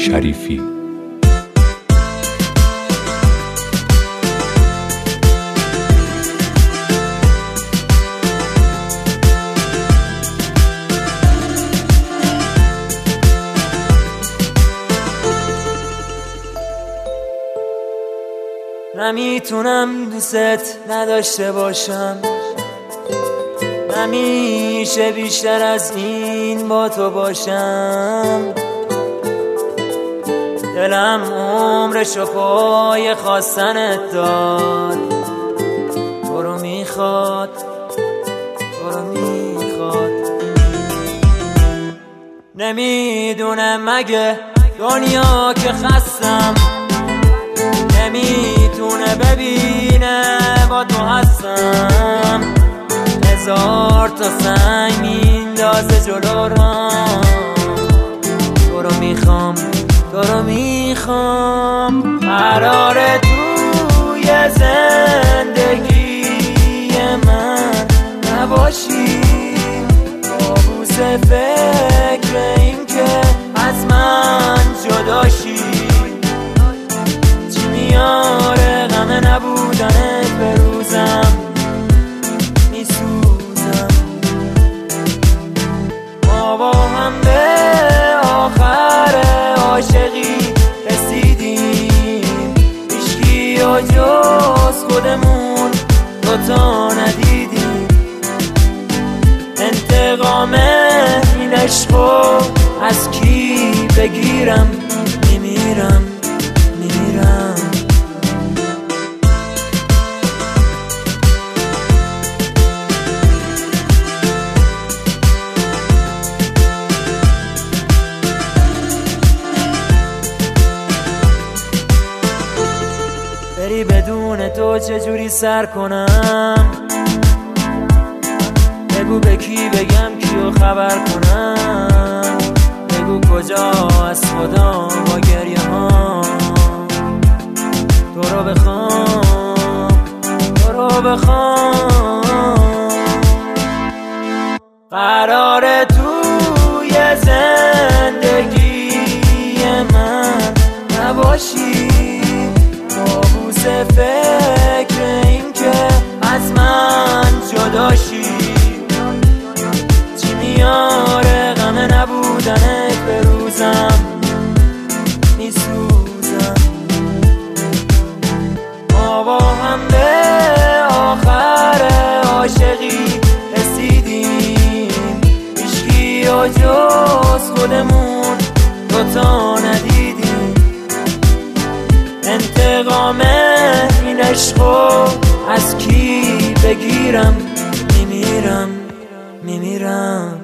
شریفی. نمیتونم دوست نداشته باشم، نمیشه بیشتر از این با تو باشم. دلم عمرشو پای خواستنت داد، تو رو میخواد، تو رو میخواد. نمیدونم مگه دنیا که خستم نمیتونه ببینه با تو هستم. هزار تا سنگ میندازه جلو رام، تو رو میخوام، تو رو میخوام. قراره توی زندگی من نباشی، کابوس فکر این که از من جداشی. چی میاره غم نبودنت به روزم، میسوزم. ما با هم به آخر عاشقی رسیدیم، هیچکی و جز خودمون دوتا ندیدیم. انتقام این عشقو از کی بگیرم؟ میمیرم، میمیرم. بری بدون تو چجوری سر کنم؟ بگو به کی بگم، کیو خبر کنم؟ بگو کجا از خدا با گریه ها تو رو بخوام، تو رو بخوام. قراره توی زندگی من نباشی، کابوس فکر این که از من جداشی. چی میاره غم نبودنت به روزم، میسوزم. ما با هم به آخر عاشقی رسیدیم، هیچکی و جز خودمون دوتا ندیدیم. انتقام این عشقو از کی بگیرم؟ میمیرم، میمیرم.